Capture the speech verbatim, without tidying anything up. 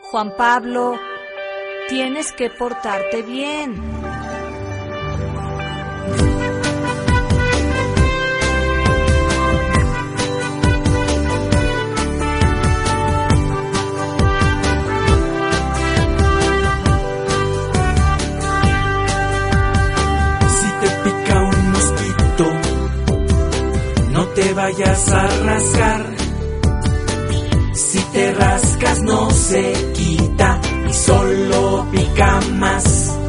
Juan Pablo, tienes que portarte bien. Si te pica un mosquito, no te vayas a rascar. Si te rascas no se quita y solo pica más.